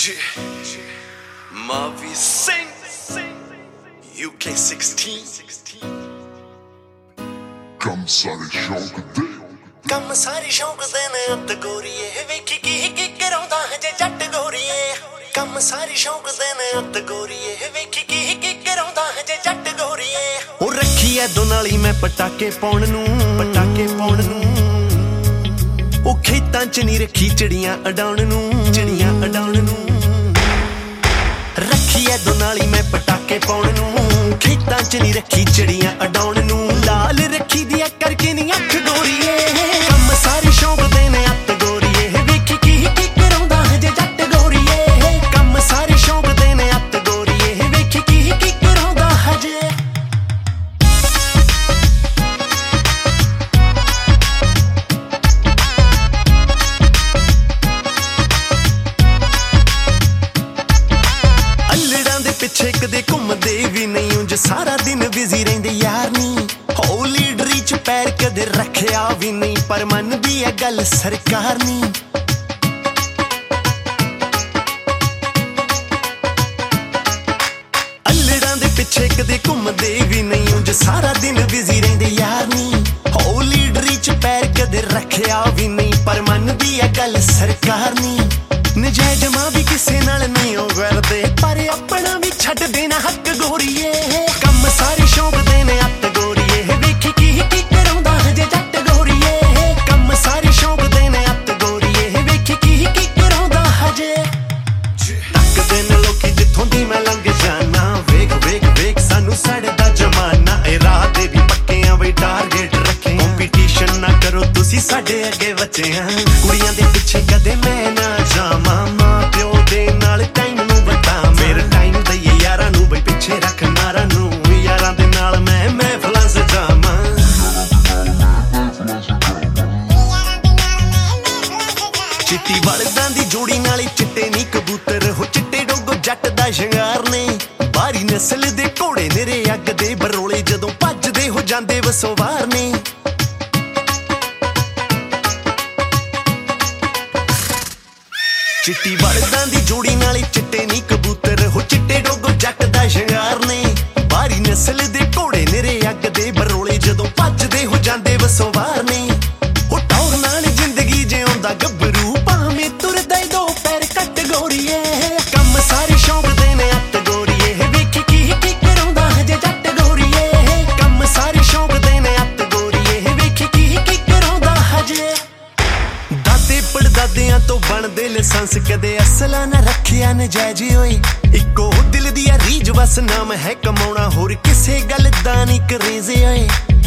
Marvy Singh, UK 16. ਕੰਮ ਸਾਰੇ ਸ਼ੌਂਕ ਦੇ ਨੇ ਅੱਤ ਗੋਰੀਏ ਵੇਖੀ ਕੀ ਕਰਾਉਂਦਾ ਹਜੇ ਜੱਟ ਗੋਰੀਏ ਕੰਮ ਸਾਰੇ ਸ਼ੌਂਕ ਦੇ ਨੇ ਅੱਤ ਗੋਰੀਏ ਵੇਖੀ ਕੀ ਕਰਾਉਂਦਾ ਹਜੇ ਜੱਟ ਗੋਰੀਏ ਉਹ ਰੱਖੀ ਐ ਦੋਨਾਲੀ ਮੈਂ ਪਟਾਕੇ ਪਾਉਣ ਨੂੰ ਉਹ ਖੇਤਾਂ 'ਚ ਨਹੀਂ ਰੱਖੀ ਚਿੜੀਆਂ ਉਡਾਉਣ ਨੂੰ ਰੱਖੀ ਐ ਦੋਨਾਲੀ ਮੈਂ ਪਟਾਕੇ ਪਾਉਣ ਨੂੰ ਖੇਤਾਂ 'ਚ ਨਹੀਂ ਰੱਖੀ ਚਿੜੀਆਂ ਉਡਾਉਣ ਨੂੰ ਲਾਲ ਰੱਖੀ ਦੀ ਕਰਕੇ ਨਹੀਂ ਅੱਖ ਗੋਰੀਏ ਕੰਮ ਸਾਰੇ ਸ਼ੌਂਕ ਦੇ ਨੇ ਅੱਤ ਗੋਰੀਏ ਵੇਖੀ ਕੀ ਕਰਾਉਂਦਾ ਹਜੇ ਜੱਟ ਗੋਰੀਏ ਕੰਮ ਸਾਰੇ ਸ਼ੌਂਕ ਦੇ ਨੇ ਅੱਤ ਗੋਰੀਏ ਵੇਖੀ ਕੀ ਕਰਾਉਂਦਾ ਹਜੇ ਅਲੜਾਂ ਦੇ ਪਿੱਛੇ ਕਦੇ ਘੁੰਮਦੇ ਵੀ ਨਹੀਂ ਉਂਝ ਸਾਰਾ ਦਿਨ ਬਿਜ਼ੀ ਰਹਿੰਦੇ ਯਾਰ ਨੀ ਹੋ ਲੀਡਰੀ 'ਚ ਪੈਰ ਕਦੇ ਰੱਖਿਆ ਵੀ ਨਹੀਂ ਪਰ ਮੰਨਦੀ ਐ ਗੱਲ ਸਰਕਾਰ ਨੀ ਅਲੜਾਂ ਦੇ ਪਿੱਛੇ ਕਦੇ ਘੁੰਮਦੇ ਵੀ ਨਹੀਂ ਉਂਝ ਸਾਰਾ ਦਿਨ ਬਿਜ਼ੀ ਰਹਿੰਦੇ ਯਾਰ ਨੀ ਹੋ ਲੀਡਰੀ 'ਚ ਪੈਰ ਕਦੇ ਰੱਖਿਆ ਵੀ ਨਹੀਂ ਪਰ ਮੰਨਦੀ ਐ ਗੱਲ ਸਰਕਾਰ ਨੀ ਨਜਾਇਜ਼ ਮਾਂ ਵੀ ਕਿਸੇ ਨਾਲ ਨਹੀਂ ਉਹ ਕਰਦੇ ਪਰ ਆਪਣਾ ਵੀ ਛੱਡ ਦੇਣਾ ਹੱਕ ਗੋਰੀਏ ਕੰਮ ਸਾਰੇ ਸ਼ੌਂਕ ਦੇ ਨੇ ਅੱਤ ਗੋਰੀਏ ਵੇਖੀ ਕੀ ਕਰਾਉਂਦਾ ਹਜੇ ਜੱਟ ਗੋਰੀਏ ਕੰਮ ਸਾਰੇ ਸ਼ੌਂਕ ਦੇ ਨੇ ਅੱਤ ਗੋਰੀਏ ਵੇਖੀ ਕੀ ਕਰਾਉਂਦਾ ਹਜੇ ਤੱਕਦੇ ਨੇ ਲੋਕੀ ਜਿੱਥੋਂ ਦੀ ਮੈਂ ਲੰਘ ਜਾਣਾ ਵੇਖ ਸਾਨੂੰ ਸੜਦਾ ਜਮਾਨਾ ਇਹ ਰਾਹ ਦੇ ਵੀ ਪੱਕਿਆਂ ਬਈ ਟਾਰਗੇਟ ਰੱਖੇ ਕੰਪੀਟੀਸ਼ਨ ਨਾ ਕਰੋ ਤੁਸੀਂ ਸਾਡੇ ਅੱਗੇ ਬੱਚੇ ਆ ਕੁੜੀਆਂ ਦੇ ਪਿੱਛੇ ਕਦੇ ਮੈਂ ਨਾ ਜਾਵਾਂ ਮਾਂ ਪਿਓ ਦੇ ਨਾਲ ਟਾਈਮ ਨੂੰ ਬਤਾ ਮੇਰਾ ਟਾਈਮ ਦਈਏ ਯਾਰਾਂ ਨੂੰ ਬਈ ਪਿੱਛੇ ਰੱਖ ਨਾਰਾਂ ਨੂੰ ਯਾਰਾਂ ਦੇ ਨਾਲ ਮੈਂ ਮਹਿਫਲਾਂ ਸਜਾਵਾਂ ਚਿੱਟੀ ਬਲਦਾਂ ਦੀ ਜੋੜੀ ਨਾਲੇ ਚਿੱਟੇ ਨੀ ਕਬੂਤਰ ਹੋ ਚਿੱਟੇ ਡੋਗੋ ਜੱਟ ਦਾ ਸ਼ਿੰਗਾਰ ਨੇ ਬਾਰੀ ਨਸਲ ਦੇ ਘੋੜੇ ਨਿਰੇ ਅੱਗ ਦੇ ਬਰੋਲੇ ਜਦੋਂ ਭੱਜਦੇ ਹੋ ਜਾਂਦੇ ਵਸੋਵਾਰ ਨੇ ਚਿੱਟੀ ਬਲਦਾਂ ਦੀ ਜੋੜੀ ਨਾਲੇ ਚਿੱਟੇ ਨੀ ਕਬੂਤਰ ਹੋ ਚਿੱਟੇ ਡੋਗੋ ਜੱਟ ਦਾ ਸ਼ਿੰਗਾਰ ਨੇ ਬਾਰੀ ਨਸਲ ਦੇ ਘੋੜੇ ਨਿਰੇ ਅੱਗ ਦੇ ਬਰੋਲੇ ਜਦੋਂ ਭੱਜਦੇ ਹੋ ਜਾਂਦੇ ਵਸੋਵਾਰ ਨੇ ਉਹ ਟੌਰ ਨਾਲ ਜ਼ਿੰਦਗੀ ਜਿਉਂਦਾ ਗੱਭਰੂ ਭਾਵੇਂ ਤੁਰਦਾ ਈ ਦੋ ਪੈਰ ਕੱਟ ਗੋਰੀਏ ਕੰਮ ਸਾਰੇ ਸ਼ੌਂਕ ਦੇ ਨੇ ਅੱਤ ਗੋਰੀਏ ਵੇਖੀ ਕੀ ਕਰਾਉਂਦਾ ਹਜੇ ਜੱਟ ਗੋਰੀਏ ਕੰਮ ਸਾਰੇ ਸ਼ੌਂਕ ਦੇ ਨੇ ਅੱਤ ਗੋਰੀਏ ਵੇਖੀ ਕੀ ਕਰਾਉਂਦਾ ਹਜੇ ਦਾਦੇ ਪੜਦਾਦਿਆਂ ਤੋਂ ਬਣਦੇ ਲਾਇਸੈਂਸ ਕਦੇ ਅਸਲਾ ਨਾ ਰੱਖਿਆ ਨਜਾਇਜ਼ ਓਏ ਇੱਕੋ ਦਿਲ ਦੀ ਆ ਰੀਝ ਵਸ ਨਾਮ ਹੈ ਕਮਾਉਣਾ ਹੋਰ ਕਿਸੇ ਗੱਲ ਦਾ ਨਹੀਂ ਕਰੇਜ਼ੇ ਓਏ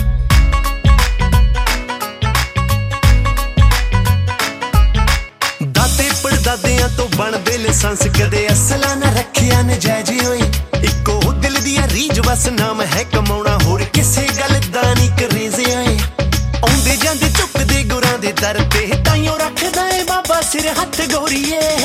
ਦਾਦੇ ਪੜਦਾਦਿਆਂ ਤੋਂ ਬਣਦੇ ਲਾਇਸੈਂਸ ਕਦੇ ਅਸਲਾ ਨਾ ਰੱਖਿਆ ਨਜਾਇਜ਼ ਓਏ ਇੱਕੋ ਦਿਲ ਦੀ ਆ ਰੀਝ ਵਸ ਨਾਮ ਹੈ ਕਮਾਉਣਾ ਹੋਰ ਕਿਸੇ ਗੱਲ ਦਾ ਨਹੀਂ ਕਰੇਜ਼ੇ ਓਏ ਆਉਂਦੇ ਜਾਂਦੇ ਝੁਕਦੇ ਗੁਰਾਂ ਦੇ ਦਰ ਤੇ ਤਾਈਓ ਰੱਖਦਾ ਏ ਬਾਬਾ ਸਿਰ ਹੱਥ ਗੋਰੀਏ